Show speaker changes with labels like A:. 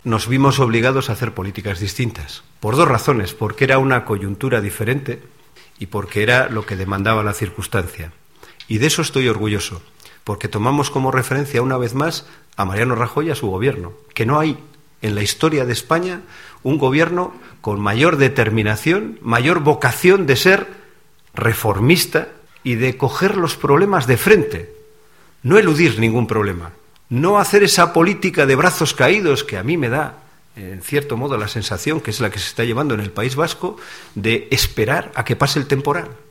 A: nos vimos obligados a hacer políticas distintas, por dos razones, porque era una coyuntura diferente y porque era lo que demandaba la circunstancia. Y de eso estoy orgulloso, porque tomamos como referencia una vez más a Mariano Rajoy y a su gobierno, que no hay en la historia de España un gobierno con mayor determinación, mayor vocación de ser reformista y de coger los problemas de frente, no eludir ningún problema, no hacer esa política de brazos caídos que a mí me da, en cierto modo, la sensación que es la que se está llevando en el País Vasco, de esperar a que pase el temporal.